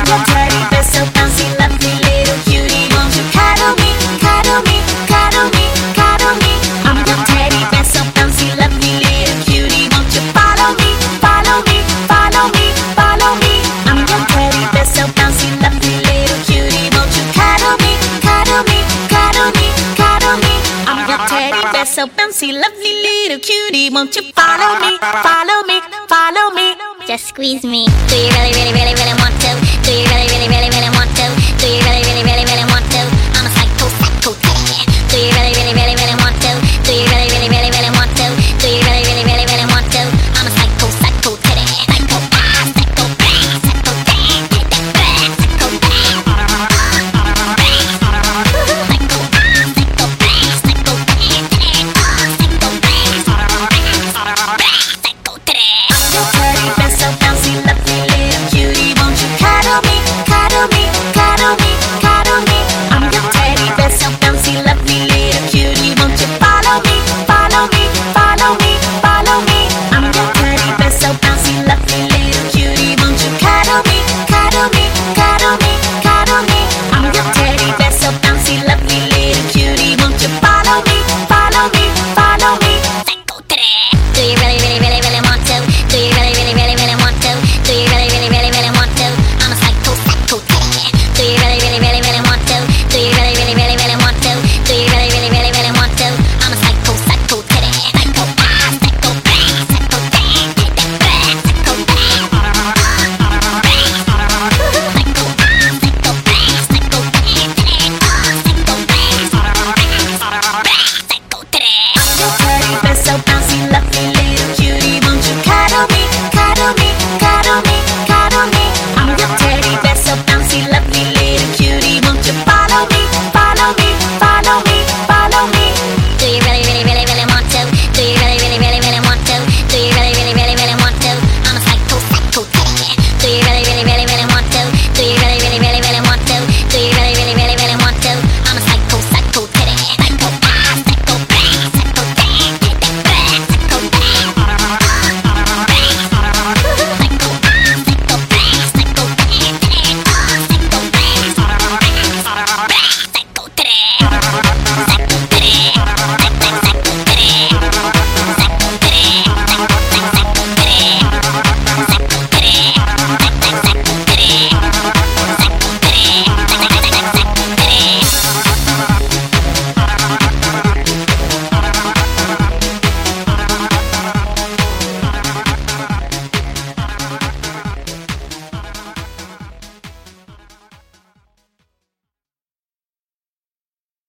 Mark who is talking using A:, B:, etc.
A: your teddy bear, so bouncy, lovely little cutie. Won't you cuddle me, cuddle me, cuddle me, cuddle me? I'm your teddy bear, so bouncy, lovely little cutie. Won't you follow me, follow me, follow me, follow me? I'm your teddy bear, so bouncy, lovely little cutie. Won't you cuddle me, cuddle me, cuddle me, cuddle me? I'm your teddy bear, so bouncy, lovely little cutie. Won't you follow me, follow me, follow me?
B: Just squeeze me. Do you really, really, really, really want to? Do you really, really, really, really want to? Do you really, really, really, really want to? I'm a psycho, psycho teddy. Do you really, really, really, really want to? Do you really, really, really, really want to? Do you really, really, really, really want to? I'm a psycho, psycho teddy. Psycho ass, psycho brain, psycho dang, take that back, psycho bang. Psycho ass, psycho brain, psycho dang, take that psycho bang, psycho teddy.
A: Your teddy bear, so bouncy, lovely little cutie. Won't you cuddle me, cuddle me, cuddle me, cuddle me? I'm your teddy bear, so bouncy, lovely little cutie. Won't you follow me, follow me, follow me, follow me? I'm your teddy bear, so bouncy, lovely little cutie. Won't you cuddle me, cuddle me, cuddle me, cuddle me? I'm your teddy bear, so bouncy, lovely little cutie. Won't you follow me, follow me, follow me?
B: Psycho teddy. Do you really, really, really, really want to? Do you really, really, really, really want to? Do you really, really, really, really want to? I'm a psycho, psycho teddy. Do you really, really, really, really want to? Do you really, really, really, really want to? Do you really, really, really, really want to? I'm a psycho, psycho teddy. Psycho ass, psycho brain, psycho dang, take that back, psycho bang. Psycho ass, psycho brain, psycho dang, take psycho bang. Psycho teddy.
A: Your teddy bear, so bouncy, lovely little cutie. Won't you cuddle me, cuddle me, cuddle me, cuddle me? I'm your teddy bear, so bouncy, lovely little cutie. Won't you follow me, follow me, follow me, follow me?
B: Do you really, really, really, really want to? Do you really, really, really, really want to? Do you really, really, really, really want to? I'm a psycho, psycho teddy. Do you really, really, really,